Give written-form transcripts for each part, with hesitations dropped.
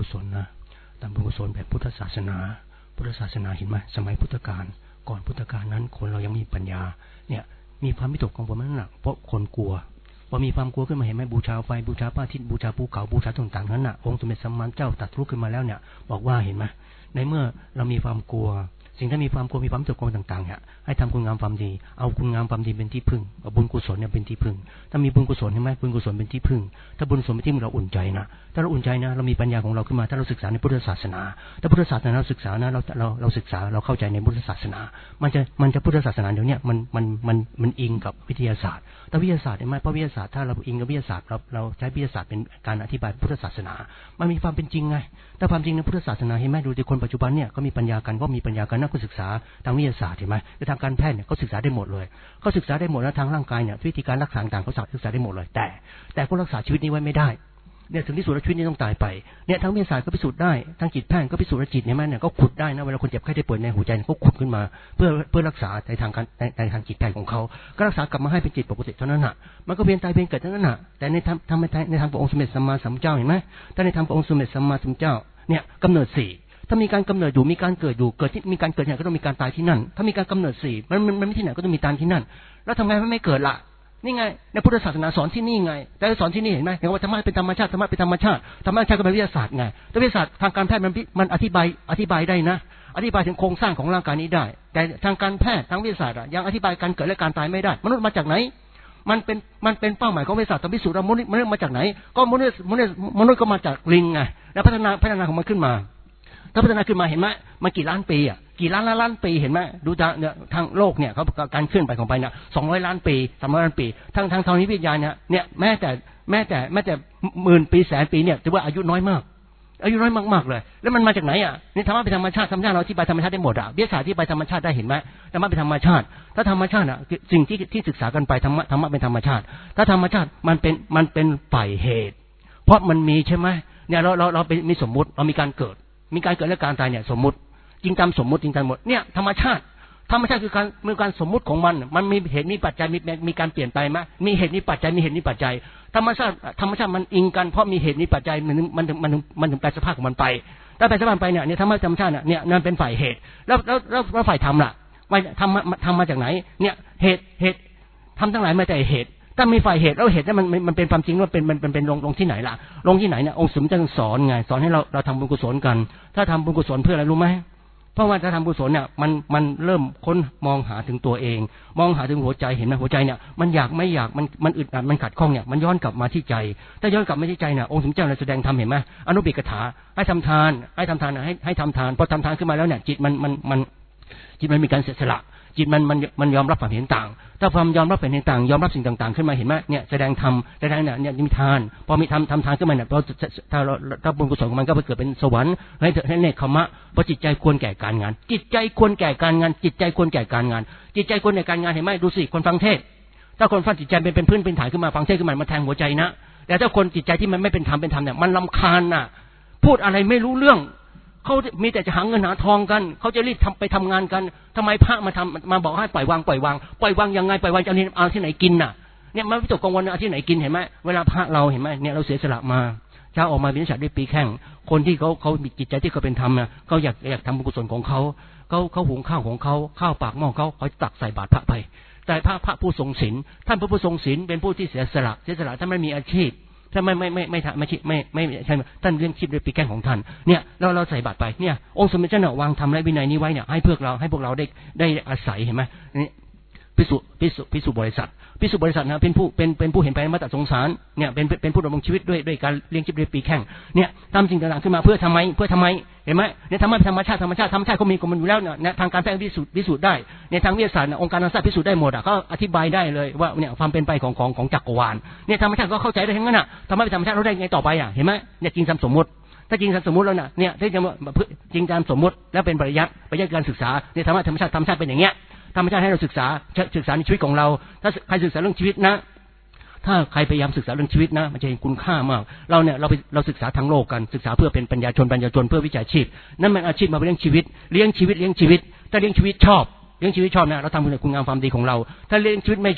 ศลนะทำบุญกุศลแบบพุทธศาสนาเห็นไหมสมัยพุทธกาลก่อนพุทธกาลนั้นคนเรายังมีปัญญาเนี่ยมีความวิตกกังวลมันหนักเพราะคนกลัวพอมีความกลัวขึ้นมาเห็นไหมบูชาไฟบูชาพระอาทิตย์บูชาภูเขาบูชาต่างๆนั้นน่ะองค์สมเด็จสัมมาสัมพุทธเจ้าตรัสรู้ขึ้นมาแล้วเนี่ยบอกว่าเห็นไหมในเมื่อเรามีความกลัวสิ่งที่มีความกลัวมีความวิตกกังวลต่างๆเนี่ยให้ทำคุณงามความดีเอาคุณงามความดีเป็นที่พึ่งเอาบุญกุศลเนี่ยเป็นที่พึ่งถ้ามีบุญกุศลใช่ไหมบุญกุศลเป็นที่พึ่งถ้าบุญกุศลเป็นที่พึ่งเราอุ่นใจนะถ้าเราอุ่นใจนะเรามีปัญญาของเราขึ้นมาถ้าเราศึกษาในพุทธศาสนาถ้าพุทธศาสนาเราศึกษานะเราศึกษาเราเข้าใจในพุทธศาสนามันจะพุทธศาสนาเดี๋ยวนี้มันอิงกับวิทยาศาสตร์แต่วิทยาศาสตร์ใช่ไหมเพราะวิทยาศาสตร์ถ้าเราอิงกับวิทยาศาสตร์เราใช้วิทยาศาสตร์เป็นการอธิบายพุทธศาสนามันมีความเป็นจริงไงแต่ความจริงในพุทธศาสนาเห็นไหมดูที่คนปัจจุบันเนี่ยก็มีปัญญากันก็มีปัญญากันนักศึกษาทางวิทยาศาสตร์เห็นไหมในทางการแพทย์เนี่ยเขาศึกษาได้หมดเลยเขาศึกษาได้หมดแล้วทางร่างกายเนี่ยวิธีการรักษาต่างเขาศึกษาได้หมดเลยแต่ก็รักษาชีวิตนี้ไว้ไม่ได้เนี่ยถึงที่สุดแล้วชีวิตนี้ต้องตายไปเนี่ยทางวิทยาศาสตร์ก็พิสูจน์ได้ทางจิตแพทย์ก็พิสูจน์ว่าจิตเนี่ยก็ขุดได้นะเวลาคนเจ็บไข้ได้ป่วยในหัวใจก็ขุดขึ้นมาเพื่อรักษาในทางจิตแพทย์ของเขาก็รักษากลับมาให้เป็นจิตปกติเท่านั้นน่ะมันก็เวียนตายเวียนเกิดเท่านั้นน่ะแต่ในทางพระองค์สมเด็จสัมมาสัมพุทธเจ้าเห็นไหมถ้าในทางพระองค์สมเด็จสัมมาสัมพุทธเจ้าเนี่ยกำเนิด4ถ้ามีการกำเนิดอยู่มีการเกิดอยู่เกิดที่มีการเกิดที่ไหนก็ต้องมีการตายที่นั่นถ้ามีการกำเนิด4มันไม่ที่ไหนก็ต้องมีตายที่นั่นแล้วทำไงมันไม่เกิดล่ะนี่ไงในพุทธศาสนาสอนที่นี่ไงแต่สอนที่นี่เห็นไหมเห็นว่าธรรมะเป็นธรรมชาติธรรมะเป็นธรรมชาติธรรมชาติก็เป็นวิทยาศาสตร์ไงแต่วิทยาศาสตร์ทางการแพทย์มันอธิบายได้นะอธิบายถึงโครงสร้างของร่างกายนี้ได้แต่ทางการแพทย์ทางวิทยาศาสตร์ยังอธิบายการเกิดและการตายไม่ได้มนุษย์มาจากไหนมันเป็นเป้าหมายของวิทยาศาสตร์ต้องพิสูจน์ว่ามนุษย์มาจากไหนก็มนุษย์ก็มาจากลิงไงแล้วพัฒนาของมันขึ้นมาถ้าพัฒนาขึ้นมาเห็นไหมมันกี่ล้านปีกี่ล้านปีเห็นไหมดูทางโลกเนี่ยเขาการเคลื่อนไปของไปเนี่ย200 ล้านปี300 ล้านปีทางธรณีวิทยาเนี่ยแม้แต่หมื่นปีแสนปีเนี่ยถือว่าอายุน้อยมากเลยแล้วมันมาจากไหนนี่ธรรมะเป็นธรรมชาติเราอธิบายธรรมชาติได้หมดวิทยาศาสตร์อธิบายธรรมชาติได้เห็นไหมธรรมะเป็นธรรมชาติถ้าธรรมชาติสิ่งที่ศึกษากันไปธรรมะเป็นธรรมชาติถ้าธรรมชาติมันเป็นฝ่ายเหตุเพราะมันมีใช่ไหมเนี่ยเรามีสมมุติเรามีการเกิดและการตายเนี่ยสมมุติจริงตามสมมุติจริงตามหมดเนี่ยธรรมชาติคือการสมมุติของมันมีเหตุมีปัจจัยมีการเปลี่ยนไปไหมมีเหตุมีปัจจัยธรรมชาติมันอิงกันเพราะมีเหตุมีปัจจัยมันถึงแปลสภาพของมันไปถ้าแปลสภาพไปเนี่ยธรรมชาติเนี่ยนั่นเป็นฝ่ายเหตุแล้วฝ่ายธรรมล่ะทำมาจากไหนเนี่ยเหตุทำทั้งหลายมาแต่เหตุถ้ามีฝ่ายเหตุแล้วเหตุนั้นมันเป็นความจริงว่าเป็นลงที่ไหนล่ะลงที่ไหนเนี่ยองค์สมเด็จท่านสอนไงสอนให้เราทำบุญกุศลกันถ้าทำบุญกุศลเพื่ออะไรรู้ไหมเพราะว่าถ้าทำบุญกุศลเนี่ยมันเริ่มค้นมองหาถึงตัวเองมองหาถึงหัวใจเห็นไหมหัวใจเนี่ยมันอยากไม่อยากมันอึดอัดมันขัดข้องเนี่ยมันย้อนกลับมาที่ใจถ้าย้อนกลับมาที่ใจเนี่ยองค์สมเด็จเจ้าแสดงธรรมเห็นไหมอนุบิกถาให้ทำทานให้ทำทานพอทำทานขึ้นมาแล้วเนี่ยจิตมันมีการเสียสละจิตมันยอมรับความเห็นต่างถ้าความยอมรับความเห็นต่างยอมรับสิ่งต่างๆขึ้นมาเห็นไหมเนี่ยแสดงธรรมเนี่ยมีทานพอมีทำทานขึ้นมาเนี่ยถ้าบุญกุศลของมันก็ไปเกิดเป็นสวรรค์ให้เนคขมะเพราะจิตใจควรแก่การงานจิตใจควรแก่การงานเห็นไหมดูสิคนฟังเทศถ้าคนฟังจิตใจเป็นพื้นฐานขึ้นมาฟังเทศขึ้นมาแทงหัวใจนะแต่ถ้าคนจิตใจที่มันไม่เป็นธรรมเนี่ยมันรำคาญน่ะพูดอะไรไม่รู้เรื่องเขามีแต่จะหาเงินหาทองกันเขาจะรีบไปทำงานกันทำไมพระมาบอกให้ปล่อยวางยังไงปล่อยวางจะเอาที่ไหนกินน่ะเนี่ยมันวิตกกังวลเอาที่ไหนกินเห็นไหมเวลาพระเราเห็นไหมเนี่ยเราเสียสละมาเช้าออกมาเป็นฉัตรด้วยปีแข้งคนที่เขามีจิตใจที่เขาเป็นธรรมนะเขาอยากทำบุญกุศลของเขาหุงข้าวของเขาข้าวปากหม้อเขาตักใส่บาตรพระไปแต่พระผู้ทรงศีลท่านพระผู้ทรงศีลเป็นผู้ที่เสียสละท่านไม่มีอาชีพถ้าไม่ใช่ท่านเลี้ยงชีพด้วยปีแก้งของท่านเนี่ยเราใส่บาตรไปเนี่ยองค์สมเด็จเจ้าเนี่ยวางธรรมและวินัยนี้ไว้เนี่ยให้พวกเราได้อาศัยเห็นไหมนี่ภิกษุบริษัทนะเป็นผู้เห็นภัยในวัฏสงสารเนี่ยเป็นผู้ดำรงชีวิตด้วยการเลี้ยงชีพด้วยปีแข้งเนี่ยทำสิ่งต่างๆขึ้นมาเพื่อทำไมเห็นไหมเนี่ยธรรมชาติเขามีของมันอยู่แล้วเนี่ยทางการแพทย์พิสูจน์ได้ในทางวิทยาศาสตร์องค์การนานาพิสูจน์ได้หมดเขาอธิบายได้เลยว่าเนี่ยความเป็นไปของจักรวาลเนี่ยธรรมชาติก็เข้าใจได้ทั้งนั้นธรรมชาติเราได้ไงต่อไปเห็นไหมเนี่ยจริงตามสมมติถ้าจริงตามสมมติแล้วเนี่ยถ้าจะจริงตามสมมติแล้วเป็นปริยัติการศึกษาในธรรมชาติเป็นอย่างเงี้ยธรรมชาติให้เราศึกษาในชีวิตของเราถ้าใครศึกษาเรื่องชีวิตนะถ้าใครพยายามศึกษาเรื่องชีวิตนะมันจะเห็นคุณค่ามากเราศึกษาทางโลกกันศึกษาเพื่อเป็นปัญญาชนเพื่อวิชาชีพนั่นมันอาชีพมาเลี้ยงชีวิตถ้าเลี้ยงชีวิตชอบนะเราทำคุณงามความดีของเราถ้าเลี้ยงชีวิตไม่ชอบ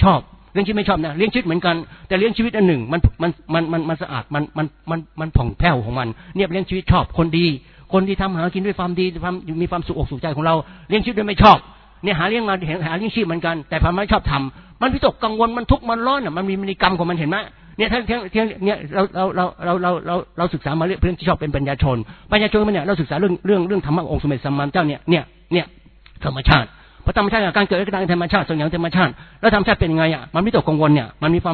เลี้ยงชีวิตไม่ชอบนะเลี้ยงชีวิตเหมือนกันแต่เลี้ยงชีวิตอันหนึ่งมันสะอาดมันผ่องแผ้วของมันเนี่ยเลี้ยงชีวิตชอบคนดีทำหากินด้วยความดีมีความสุขอกสุขใจของเราเลี้ยงชีวิตด้วยไม่ชอบเนี่ยหาเลี้ยงชีพเหมือนกันแต่ความไม่ชอบทำมันวิตกกังวลมันทุกข์มันร้อนมันมีพฤติกรรมของมันเห็นไหมเนี่ยเนี่ยเราศึกษามาเรื่องที่ชอบเป็นปัญญาชนมันเนี่ยเราศึกษาเรื่องธรรมะองค์สมเด็จสัมมาสัมพุทธเจ้าเนี่ยธรรมชาติเพราะธรรมชาติการเกิดขึ้นธรรมชาติส่วนอย่างธรรมชาติแล้วธรรมชาติเป็นยังไงอ่ะมันวิตกกังวลเนี่ยมันมี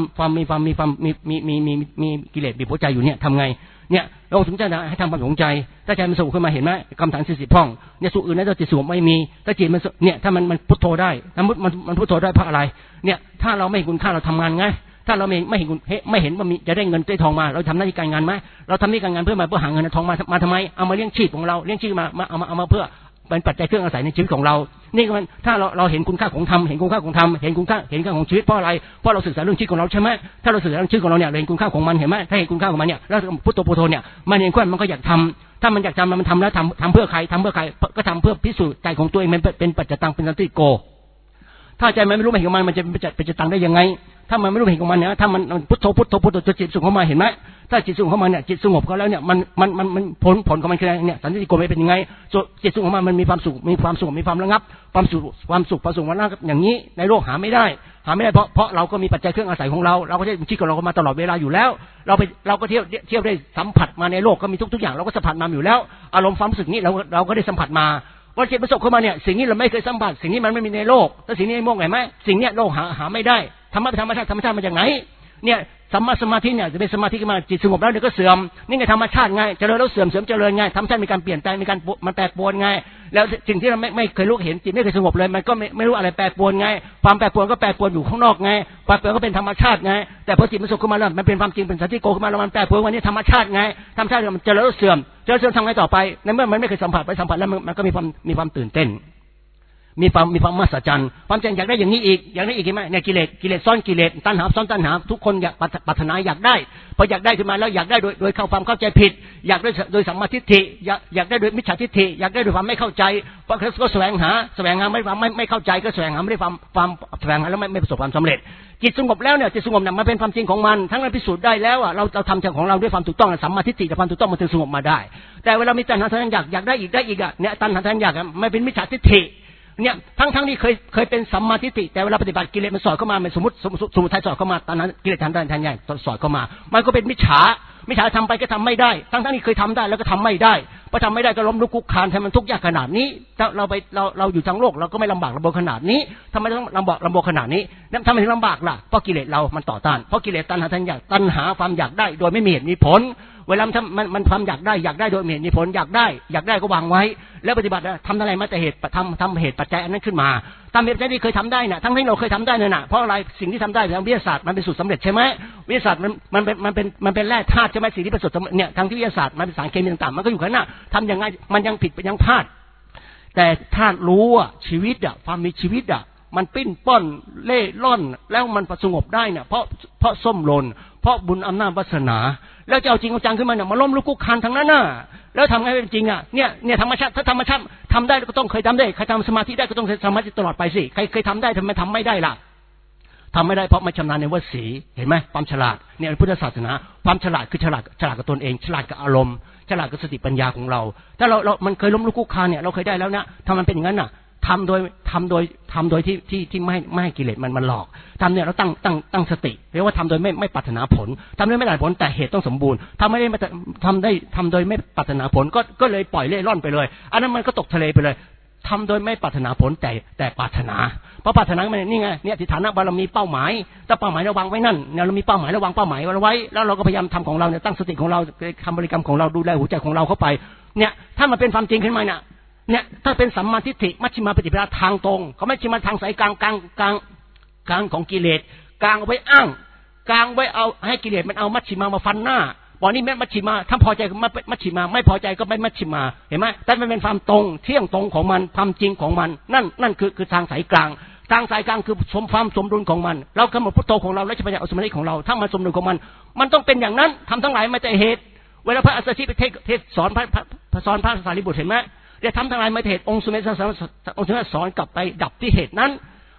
กิเลสบีบหัวใจอยู่เนี่ยทำไงเนี่ยเราถึงจะให้ทำความสนใจถ้าใจมันสูงขึ้นมาเห็นไหมกรรมฐาน40พ่องเนี่ยสูงอื่นนั้นจิตสูงไม่มีถ้าจิตมันเนี่ยถ้ามันพุทโธได้มันพุทโธได้เพราะอะไรเนี่ยถ้าเราไม่เห็นคุณค่าเราทำงานไงถ้าเราไม่เห็นว่ามีจะได้เงินได้ทองมาเราทำหน้าที่การงานไหมเราทำหน้าที่การงานเพื่อหาเงินทองมาทำไมเอามาเลี้ยงชีพของเราเลี้ยงชีพมาเพื่อเป็นปัจจัยเครื่องอาศัยในชีวิตของเรานี่มันถ้าเราเห็นคุณค่าของธรรมเห็นคุณค่าของธรรมเห็นคุณค่าของชีวิตเพราะอะไรเพราะเราศึกษาเรื่องชีวิตของเราใช่ไหมถ้าเราศึกษาเรื่องชีวิตของเราเนี่ยเห็นคุณค่าของมันเห็นไหมถ้าเห็นคุณค่าของมันเนี่ยแล้วพุทโธเนี่ยมันเห็นมันก็อยากทำถ้ามันอยากทำมันทำแล้วทำเพื่อใครก็ทำเพื่อพิสูจน์ใจของตัวเองมันเป็นปัจจตังเป็นสันติโกถ้าใจมันไม่รู้ไม่เห็นของมันจะเป็นตังได้ยังไงถ้ามันไม่รู้เห็นของมันเนี่ยถ้ามันพุทโธจนจิตสูงเข้ามาเห็นไหมถ้าจิตสูงเข้ามาเนี่ยจิตสงบก็แล้วเนี่ยมันผลของมันคือเนี่ยสันติโกไม่เป็นยังไงจิตสูงเข้ามามันมีความสุขมีความระงับความสุขมันระงับอย่างนี้ในโลกหาไม่ได้เพราะเราก็มีปัจจัยเครื่องอาศัยของเราก็ได้ชีวิตของเรามาตลอดเวลาอยู่แล้วเราก็เที่ยวได้สัมผัสมาในโลกก็มีทุกอย่างเราก็สัมผัสมาอยู่แล้วอารมณ์ความรู้สึกนี้เราก็ได้สัมผัสมาว่าจิตประสบเข้ามาเนี่ยสิ่งนี้เราไม่เคยสัมผัสสิ่งนี้มันไม่มีในโลกแต่สิ่งนี้ในโลกไหนไหมสิ่งนี้โลกหาไม่ได้ธรรมชาติมาจากไหนเนี่ยสัมมาสมาธิเนี่ยจะเป็นสมาธิขึ้นมาจิตสงบแล้วเดี๋ยวก็เสื่อมนี่ไงธรรมชาติไงเจริญแล้วเสื่อมเจริญไงธรรมชาติมีการเปลี่ยนแปลงมีการมันแปรปรวนไงแล้วสิ่งที่เราไม่เคยรู้เห็นจิตไม่เคยสงบเลยมันก็ไม่รู้อะไรแปรปรวนไงความแปรปรวนก็แปรปรวนอยู่ข้างนอกไงแปรปรวนก็เป็นธรรมชาติไงแต่พอจิตมันสุขขึ้นมาแล้วมันเป็นความจริงเป็นสันติโกขึ้นมาแล้วมันแปรปรวนวันนี้ธรรมชาติไงธรรมชาติมันเจริญแล้วเสื่อมทำไงต่อไปในเมื่อมันไม่เคยสัมผัสแล้วมันก็มีความตื่นเต้นมีความมหัศจรรย์ความจริงอยากได้อย่างนี้อีกเห็นไหมเนี่ยกิเลสซ้อนกิเลสตัณหาซ้อนตัณหาทุกคนอยากปรารถนาอยากได้พออยากได้ขึ้นมาแล้วอยากได้โดยความเข้าใจผิดอยากได้โดยสัมมาทิฏฐิอยากได้โดยมิจฉาทิฏฐิอยากได้โดยความไม่เข้าใจเพราะก็แสวงหาไม่เข้าใจก็แสวงหาไม่ได้ความแสวงหาแล้วไม่ประสบความสำเร็จจิตสงบแล้วเนี่ยจิตสงบเนี่ยมันเป็นความจริงของมันทั้งนั้นพิสูจน์ได้แล้วอ่ะเราทำใจของเราด้วยความถูกต้องสัมมาทิฏฐิกับความถูกต้องมันถึงสงบมาได้แต่เวลามีตัณหาทางอยากได้อีกอ่ะเนี่ยตัณหาทางอยากไม่เป็นมิจฉาทิฏฐิเนี่ยทั้งที่เคยเป็นสัมมาทิฏฐิแต่เวลาปฏิบัติกิเลสมันสอดเข้ามามันสมมติทัยสอดเข้ามาตอนนั้นกิเลสทันใหญ่สอดเข้ามามันก็เป็นมิจฉาทำไปก็ทำไม่ได้ทั้งที่เคยทำได้แล้วก็ทำไม่ได้พอทำไม่ได้ก็ล้มลุกคุกคานทำมันทุกข์ยากขนาดนี้เราอยู่ทางโลกเราก็ไม่ลำบากลำบนขนาดนี้ทำไมต้องลำบากขนาดนี้ทำไมถึงลำบากล่ะเพราะกิเลสเรามันต่อต้านเพราะกิเลสตัณหาความอยากได้โดยไม่มีเหตุมีผลเวลามันความอยากได้โดยมีเหตุมีผลอยากได้ก็วางไว้แล้วปฏิบัติทำอะไรมาแต่เหตุทำเหตุปัจจัยอันนั้นขึ้นมาตามเหตุปัจจัยที่เคยทำได้น่ะทั้งที่เราเคยทำได้เนี่ยน่ะเพราะอะไรสิ่งที่ทำได้ทางวิทยาศาสตร์มันเป็นสูตรสำเร็จใช่ไหมวิทยาศาสตร์มันเป็นแร่ธาตุใช่ไหมสิ่งที่ประสบเนี่ยทางที่วิทยาศาสตร์มันเป็นสารเคมีต่างๆมันก็อยู่ข้างหน้าทำยังไงมันยังผิดยังพลาดแต่ถ้ารู้อ่ะชีวิตอ่ะความมีชีวิตอ่ะมันปิ้นป้อนเล่ร่อนแล้วมันสงบได้เนี่ยเพราะส้มหล่นเพราะบุญอำนาจวาสนาแล้วจะเอาจริงเอาจังขึ้นมาเนี่ยมาล้มลุกคุกคานทั้งนั้นน่ะแล้วทำไงเป็นจริงอ่ะเนี่ยธรรมชาติถ้าธรรมชาติทำได้ก็ต้องเคยทำได้ใครทำสมาธิได้ก็ต้องสมาธิตลอดไปสิใครเคยทำได้ทำไมทำไม่ได้ล่ะทำไม่ได้เพราะไม่ชำนาญในวสีเห็นไหมความฉลาดเนี่ยพุทธศาสนาความฉลาดคือฉลาดกับตนเองฉลาดกับอารมณ์ฉลาดกับสติปัญญาของเราถ้าเรามันเคยล้มลุกคุกคานเนี่ยเราเคยได้แล้วนะถ้ามันเป็นอย่างนั้นน่ะทำโดยที่ไม่ให้กิเลสมันหลอกทำเนี่ยเราตั้งสติเรียกว่าทำโดยไม่ปรารถนาผลทำโดยไม่ได้ผลแต่เหตุต้องสมบูรณ์ทำโดยไม่ปรารถนาผลก็เลยปล่อยเล่ร่อนไปเลยอันนั้นมันก็ตกทะเลไปเลยทำโดยไม่ปรารถนาผลแต่ปรารถนาเพราะปรารถนามันนี่ไงเนี่ยฐานะเรามีเป้าหมายถ้าเป้าหมายเราวางไว้นั่นเนี่ยเรามีเป้าหมายเราวางเป้าหมายไว้แล้วเราก็พยายามทำของเราเนี่ยตั้งสติของเราทำบริกรรมของเราดูแลหัวใจของเราเข้าไปเนี่ยถ้ามันเป็นความจริงขึ้นมาเนี่ยถ้าเป็นสัมมาทิฏฐิมัชฌิมาปฏิปทาทางตรงเขาไม่ใช่มาทางสายกลางของกิเลสกลางเอาไว้อ้างกลางไว้เอาให้กิเลสมันเอามัชฌิมาฟันหน้าบอกนี่แม่มัชฌิมาถ้าพอใจก็มัชฌิมาไม่พอใจก็ไม่มัชฌิมาเห็นไหมแต่มันเป็นความตรงเที่ยงตรงของมันความจริงของมันนั่นคือทางสายกลางทางสายกลางคือความสมดุลของมันเรากำหนดพุทโธของเราและปัญญาอสมฤทธิ์ของเราถ้ามันสมดุลของมันต้องเป็นอย่างนั้นทำทั้งหลายมาแต่เหตุเวลาพระอัสสชิไปเทศสอนพระสารีบุตรเห็นไหมเดี๋ยวทำทั้งหลายมาเหตุองค์สมเด็จสอนกลับไปดับที่เหตุนั้น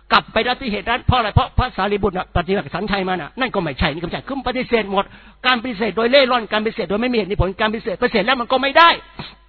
กลับไปรับที่เหตุนั้นเพราะอะไรเพราะพระสารีบุตรปฏิบัติสันชัยมานั่นก็ไม่ใช่นี่ก็ไม่ใช่คือปฏิเสธหมดการปฏิเสธโดยเล่ร่อนการปฏิเสธโดยไม่มีเหตุผลการปฏิเสธแล้วมันก็ไม่ได้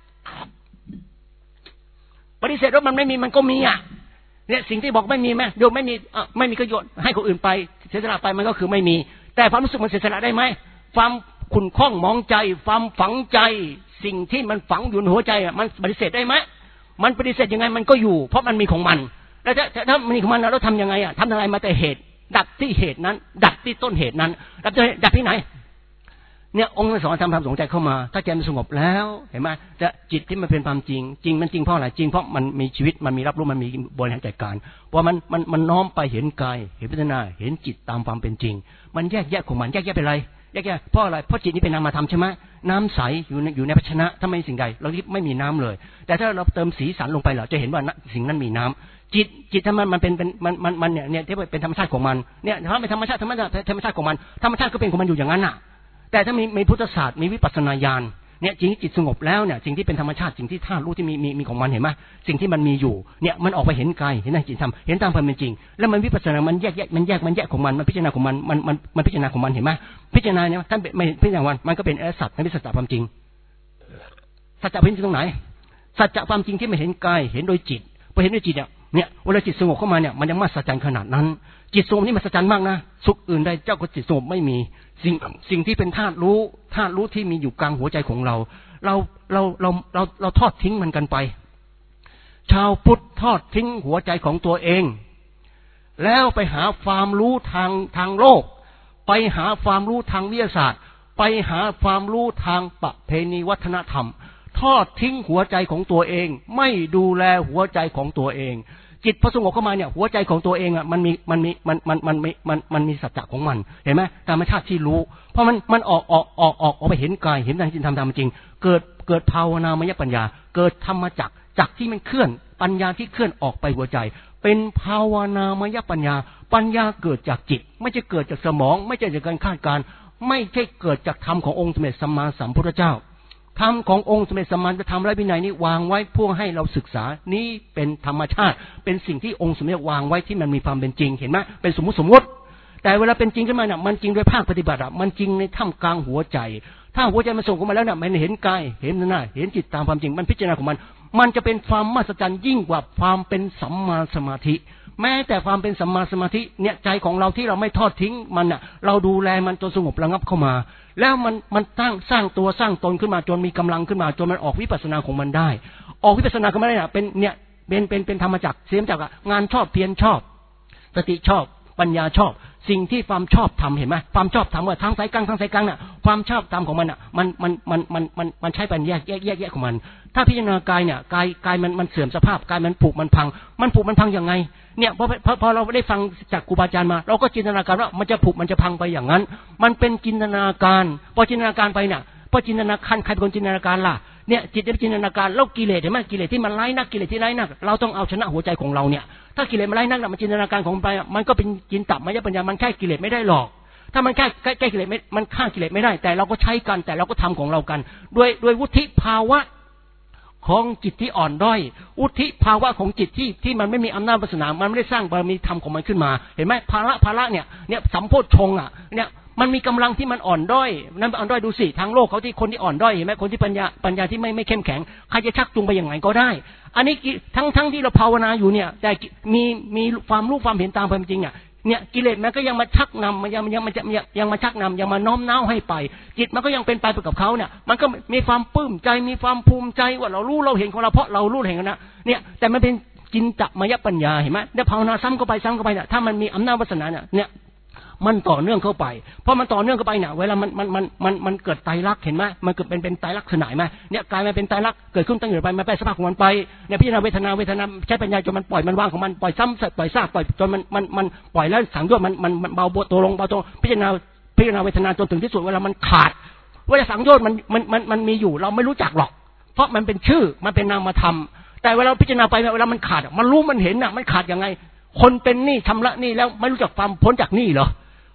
ปฏิเสธว่ามันไม่มีมันก็มีเนี่ยสิ่งที่บอกไม่มีไหมโยมไม่มีก็โยนให้คนอื่นไปเสียสละไปมันก็คือไม่มีแต่ความรู้สึกมันเสียสละได้ไหมความขุ่นข้องมองใจความฝังใจสิ่งที่มันฝังอยู่ในหัวใจมันปฏิเสธได้ไหมมันปฏิเสธยังไงมันก็อยู่เพราะมันมีของมันแล้วถ้ามันมีของมันเราทำยังไงทำอะไรมาแต่เหตุดับที่เหตุนั้นดับที่ต้นเหตุนั้นดับที่ไหนเนี่ยองค์สอนทำความสงใจเข้ามาถ้าใจมันสงบแล้วเห็นไหมจะจิตที่มันเป็นความจริงมันจริงเพราะอะไรจริงเพราะมันมีชีวิตมันมีรับรู้มันมีบริหารจัดการเพราะมันน้อมไปเห็นกายเห็นพิจารณาเห็นจิตตามความเป็นจริงมันแยกของมันแยกเป็นอะไรแยกเพราะอะไรเพราะจิตนี้เป็นนามธรรมใช่ไหมน้ำใสอยู่ในภาชนะถ้าไม่สิ่งใดเราที่ไม่มีน้ำเลยแต่ถ้าเราเติมสีสันลงไปเราจะเห็นว่าสิ่งนั้นมีน้ำจิตถ้ามันเป็นมันเนี่ยที่เป็นธรรมชาติของมันเนี่ยถ้าเป็นธรรมชาติของมันธรรมชาติก็เป็นของมันอยู่อย่างนั้นแต่ถ้ามีพุทธศาสตร์มีวิปัสสนาญาณเนี่ยจริงจิตสงบแล้วเนี่ยสิ่งที่เป็นธรรมชาติสิ่งที่ธาตุรู้ที่มีของมันเห็นไหมสิ่งที่มันมีอยู่เนี่ยมันออกไปเห็นกายเห็นจิตธรรมเห็นตามความเป็นจริงแล้วมันวิปัสสนามันแยกของมันพิจารณาของมันพิจารณาของมันเห็นไหมพิจารณาเนี่ยท่านไม่พิจารณามันก็เป็นสัจไม่เป็นสัจความจริงสัจจะเป็นตรงไหนสัจจะความจริงที่ไม่เห็นกายเห็นโดยจิตพอเห็นด้วยจิตเนี่ยเวลาจิตสงบเข้ามาเนี่ยมันยังมหัศจรรย์ขนาดนั้นจิตสงบนี่มหัศจรรย์มากนะสุขอื่นใดเจ้าก็จิตสงบไม่มีสิ่งที่เป็นธาตุรู้ที่มีอยู่กลางหัวใจของเราทอดทิ้งมันกันไปชาวพุทธทอดทิ้งหัวใจของตัวเองแล้วไปหาความรู้ทางโลกไปหาความรู้ทางวิทยาศาสตร์ไปหาความรู้ทางประเพณีวัฒนธรรมทอดทิ้งหัวใจของตัวเองไม่ดูแลหัวใจของตัวเองจิตพอสงบเข้ามาเนี่ยหัวใจของตัวเองมันมีสัจจะของมันเห็นไหมธรรมชาติที่รู้เพราะมันออกไปเห็นกายเห็นทางจิตธรรมจริงเกิดภาวนามยปัญญาเกิดธรรมจักที่มันเคลื่อนปัญญาที่เคลื่อนออกไปหัวใจเป็นภาวนามยปัญญาเกิดจากจิตไม่ใช่เกิดจากสมองไม่ใช่จากการคาดการณ์ไม่ใช่เกิดจากธรรมขององค์สมเด็จสัมมาสัมพุทธเจ้าธรรมขององค์สมเด็จสัมมาสัมพุทธธรรมและวินัยนี้วางไว้เพื่อให้เราศึกษานี้เป็นธรรมชาติเป็นสิ่งที่องค์สมเด็จวางไว้ที่มันมีความเป็นจริงเห็นไหมเป็นสมมติแต่เวลาเป็นจริงขึ้นมาเนี่ยมันจริงโดยภาคปฏิบัติมันจริงในท่ามกลางหัวใจถ้าหัวใจมันส่งเข้ามาแล้วเนี่ยมันเห็นกายเห็นหน้าเห็นจิตตามความจริงมันพิจารณาของมันจะเป็นความมหัศจรรย์ยิ่งกว่าความเป็นสัมมาสมาธิแม้แต่ความเป็นสัมมาสมาธิเนี่ยใจของเราที่เราไม่ทอดทิ้งมันน่ะเราดูแลมันจนสงบระงับเข้ามาแล้วมันสร้างตัวสร้างตนขึ้นมาจนมีกำลังขึ้นมาจนมันออกวิปัสสนาของมันได้ออกวิปัสสนาของมันได้เนี่ยเป็นธรรมจักรเสียมจักรงานชอบเพียรชอบสติชอบปัญญาชอบสิ่งที่ความชอบทำเห็นไหมความชอบทำว่าทั้งสายกลางน่ะความชอบทำของมันอ่ะมันใช้ปัญญาแยกของมันถ้าพิจารณากายเนี่ยกายมันเสื่อมสภาพกายมันผุมันพังยังไงเนี่ยพอเราได้ฟังจากครูบาอาจารย์มาเราก็จินตนาการว่ามันจะผุมันจะพังไปอย่างนั้นมันเป็นจินตนาการพอจินตนาการไปเนี่ยพอจินตนาการใครเป็นคนจินตนาการล่ะเนี่ยจิตได้จินตนาการแล้วกิเลสเห็นไหมกิเลสที่มันไร้นักกิเลสที่ไร้นักเราต้องเอาชนะหัวใจของเราเนี่ยถ้ากิเลสมันไร้นักมันจินตนาการของไปมันก็เป็นจินตมยปัญญามันแค่กิเลสไม่ได้หรอกถ้ามันแค่กิเลสมันฆ่ากิเลสไม่ได้แต่เราก็ใช้กันแต่เราก็ทำของเรากันด้วยวุฒิภาวะของจิตที่อ่อนด้อยวุฒิภาวะของจิตที่มันไม่มีอำนาจวาสนามันไม่ได้สร้างบารมีธรรมของมันขึ้นมาเห็นไหมภาระเนี่ยสัมโพชฌงค์เนี่ยมันมีกำลังที่มันอ่อนด้อยนั่นอ่อนด้อยดูสิทางโลกเขาที่คนที่อ่อนด้อยเห็นไหมคนที่ปัญญาที่ไม่เข้มแข็งใครจะชักจูงไปอย่างไรก็ได้อันนี้ทั้งที่เราภาวนาอยู่เนี่ยแต่มีความรู้ความเห็นตามความจริงเนี่ยกิเลสมันก็ยังมาชักนำมันยังมาชักนำยังมาน้อมน้าวให้ไปจิตมันก็ยังเป็นไปกับเขาเนี่ยมันก็มีความปลื้มใจมีความภูมิใจว่าเรารู้เราเห็นของเราเพราะเรารู้เห็นกันนะเนี่ยแต่มันเป็นจินตมยปัญญาเห็นไหมได้ภาวนาซ้ำเข้าไปเนี่ยถ้ามันมีอำนาจวาสนาเนี่ยมันต่อเนื่องเข้าไปเพราะมันต่อเนื่องเข้าไปเนี่ยเวลามันเกิดไตรลักษณ์เห็นไหมมันเกิดเป็นไตรลักษณะไหมเนี่ยกลายมาเป็นไตรลักษณ์เกิดขึ้นตั้งอยู่ไปมันแปรสภาพของมันไปเนี่ยพิจารณาเวทนาใช้ปัญญาจนมันปล่อยมันวางของมันปล่อยซ้ำปล่อยซากปล่อยจนมันปล่อยแล้วสังโยชน์มันเบาตัวลงพิจารณาเวทนาจนถึงที่สุดเวลามันขาดเวลาสังโยชน์มันมีอยู่เราไม่รู้จักหรอกเพราะมันเป็นชื่อมันเป็นนามธรรมแต่เวลาพิจารณาไปเวลามันขาดมันรู้มันเห็นมันขาดยังไงคนเป็นหนี้ชำระหนี้แล้วไม่รู้จักความพ้นจากหนี้เหรอ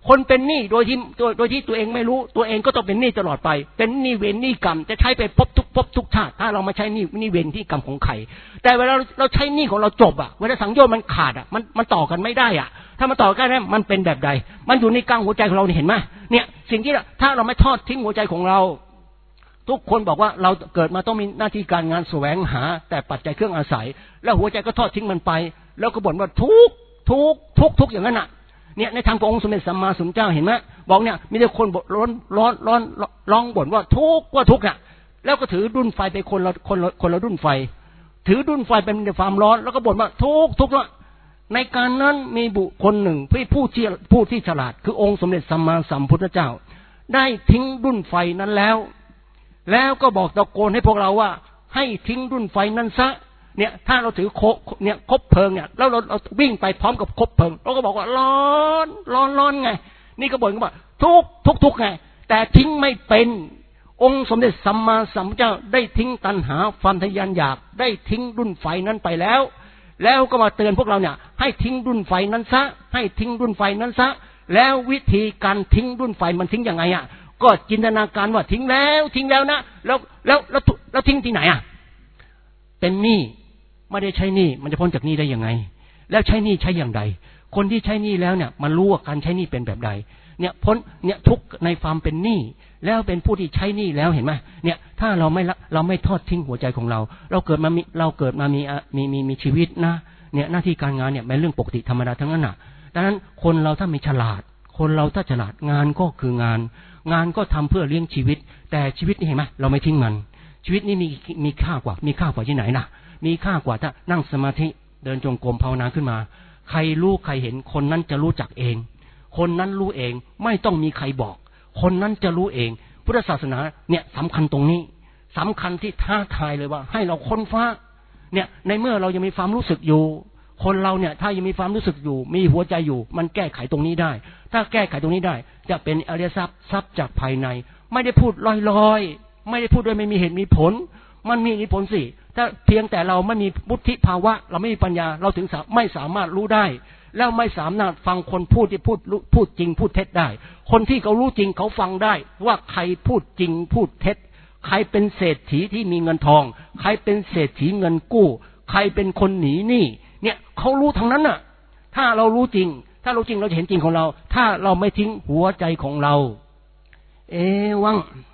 คนเป็นหนี้โดยที่ตัวเองไม่รู้ตัวเองก็ต้องเป็นหนี้ตลอดไปเป็นหนี้เวรหนี้กรรมจะใช้ไปพบทุกชาติถ้าเราไม่ใช้หนี้เวรที่กรรมของใครแต่เวลาเราใช้หนี้ของเราจบเวลาสังโยชน์มันขาดมันต่อกันไม่ได้ถ้ามันต่อกันได้มันเป็นแบบใดมันอยู่ในกลางหัวใจของเราเห็นไหมเนี่ยสิ่งที่ถ้าเราไม่ทอดทิ้งหัวใจของเราทุกคนบอกว่าเราเกิดมาต้องมีหน้าที่การงานแสวงหาแต่ปัจจัยเครื่องอาศัยแล้วหัวใจก็ทอดทิ้งมันไปแล้วก็บ่นว่าทุกอย่างนั้นเนี่ยในทางขององค์สมเด็จสัมมาสัมพุทธเจ้าเห็นไหมบอกเนี่ยมีแต่คนร้องบ่นว่าทุกข์แล้วก็ถือดุ้นไฟไปคนละดุ้นไฟถือดุ้นไฟเป็นความร้อนแล้วก็บ่นว่าทุกข์ในการนั้นมีบุคคลหนึ่งผู้ที่ฉลาดคือองค์สมเด็จสัมมาสัมพุทธเจ้าได้ทิ้งดุ้นไฟนั้นแล้วก็บอกตะโกนให้พวกเราว่าให้ทิ้งดุ้นไฟนั้นซะเนี่ยถ้าเราถือคบเพลิงเนี่ยแล้วเราวิ่งไปพร้อมกับคบเพลิงเราก็บอกว่าร้อนไงนี่ก็บ่นว่าทุกไงแต่ทิ้งไม่เป็นองค์สมเด็จสัมมาสัมพุทธเจ้าได้ทิ้งตัณหาความทะยานอยากได้ทิ้งดุ้นไฟนั้นไปแล้วก็มาเตือนพวกเราเนี่ยให้ทิ้งดุ้นไฟนั้นซะให้ทิ้งดุ้นไฟนั้นซะแล้ววิธีการทิ้งดุ้นไฟมันทิ้งยังไงก็จินตนาการว่าทิ้งแล้วนะแล้วทิ้งที่ไหนเป็นหนี้ไม่ได้ใช้หนี้มันจะพ้นจากหนี้ได้ยังไงแล้วใช้หนี้ใช้อย่างใดคนที่ใช้หนี้แล้วเนี่ยมันรู้ว่าการใช้หนี้เป็นแบบใดเนี่ยพ้นเนี่ยทุกในความเป็นหนี้แล้วเป็นผู้ที่ใช้หนี้แล้วเห็นไหมเนี่ยถ้าเราไม่ทอดทิ้งหัวใจของเราเกิดมามีชีวิตนะเนี่ยหน้าที่การงานเนี่ยเป็นเรื่องปกติธรรมดาทั้งนั้นดังนั้นคนเราถ้าไม่ฉลาดคนเราถ้าฉลาดงานก็คืองานก็ทำเพื่อเลี้ยงชีวิตแต่ชีวิตนี่เห็นไหมเราไม่ทิ้งมันชีวิตนี่มีค่ากว่าที่ไหนนะมีค่ากว่าถ้านั่งสมาธิเดินจงกรมภาวนาขึ้นมาใครรู้ใครเห็นคนนั้นจะรู้จักเองคนนั้นรู้เองไม่ต้องมีใครบอกคนนั้นจะรู้เองพุทธศาสนาเนี่ยสำคัญตรงนี้สำคัญที่ท้าทายเลยว่าให้เราค้นฟ้าเนี่ยในเมื่อเรายังมีความรู้สึกอยู่คนเราเนี่ยถ้ายังมีความรู้สึกอยู่มีหัวใจอยู่มันแก้ไขตรงนี้ได้ถ้าแก้ไขตรงนี้ได้จะเป็นอริยทรัพย์จากภายในไม่ได้พูดลอยๆไม่ได้พูดโดยไม่มีเหตุมีผลมันมีเหตุผลสิถ้าเพียงแต่เราไม่มีวุฒิภาวะเราไม่มีปัญญาเราถึงไม่สามารถรู้ได้แล้วไม่สามารถฟังคนพูดที่พูดจริงพูดเท็จได้คนที่เขารู้จริงเขาฟังได้ว่าใครพูดจริงพูดเท็จใครเป็นเศรษฐีที่มีเงินทองใครเป็นเศรษฐีเงินกู้ใครเป็นคนหนีหนี้เนี่ยเขารู้ทั้งนั้นน่ะถ้าเรารู้จริงถ้ารู้จริงเราจะเห็นจริงของเราถ้าเราไม่ทิ้งหัวใจของเราวัง